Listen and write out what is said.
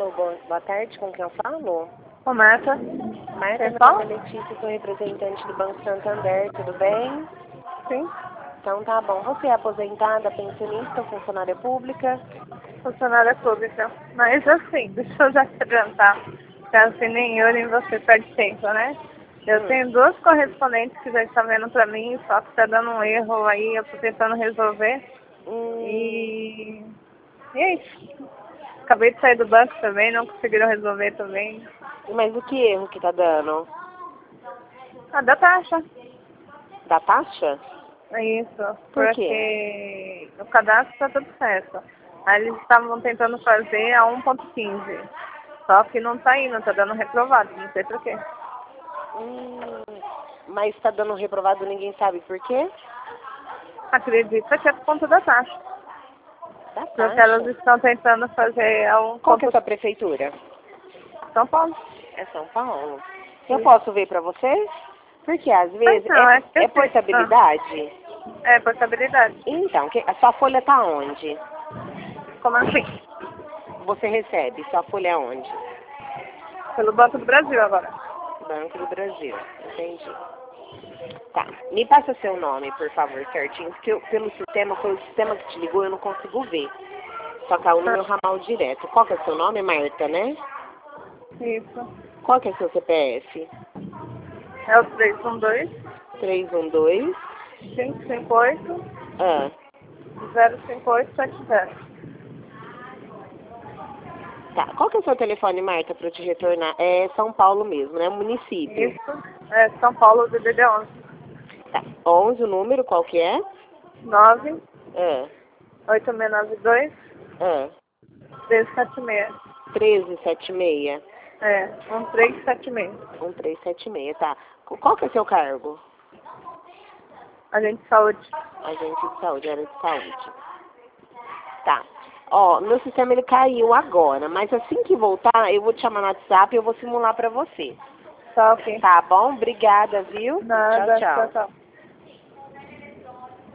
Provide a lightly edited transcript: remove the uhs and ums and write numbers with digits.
Alô, boa tarde, com quem eu falo? Ô, Marta. Marta, meu fala? nome é Letícia, sou representante do Banco Santander, tudo bem? Sim. Então tá bom. Você é aposentada, pensionista ou funcionária pública? Funcionária pública. Mas assim, deixa eu já te adiantar. Caso nem eu nem você perde tempo, né? Eu tenho duas correspondentes que já estão vendo pra mim, só que tá dando um erro aí, eu tô tentando resolver. E é isso. Acabei de sair do banco também, não conseguiram resolver também. Mas o que erro que tá dando? Ah, da taxa. Da taxa? É isso. Por quê? Porque o cadastro tá tudo certo. Aí eles estavam tentando fazer a 1.15. Só que não tá indo, tá dando reprovado, não sei por quê. Mas tá dando reprovado, ninguém sabe por quê? Acredita que é por conta da taxa. Da Porque elas taxa? estão tentando fazer a Qual que é a sua prefeitura? São Paulo. É São Paulo. Eu Sim. posso ver pra vocês? Porque às vezes Então, é que é assim, portabilidade. é portabilidade. Então, a sua folha tá onde? Como assim? Você recebe, sua folha é onde? Pelo Banco do Brasil agora. Banco do Brasil, entendi. Tá, me passa seu nome, por favor, certinho, porque pelo sistema, foi o sistema que te ligou, eu não consigo ver. Só caiu no meu ramal direto. Qual que é seu nome? Marta, né? Isso. Qual que é seu CPF? É o 312 312 558 Ah, 05870. tá. Qual que é o seu telefone, Marta, para eu te retornar? É São Paulo mesmo, né? Município. Isso. É São Paulo, DDD 11. Tá. 11, o número, qual que é? 9 Ah, 8692 ah. 1376. 1376. É, 1376. 1376, tá. Qual que é seu cargo? Agente de saúde. Agente de saúde, área de saúde. Tá. Ó, meu sistema ele caiu agora, mas assim que voltar, eu vou te chamar no WhatsApp e eu vou simular pra você. Tá, ok. Tá bom? Obrigada, viu? Tchau, Nada, tchau, tchau. tchau.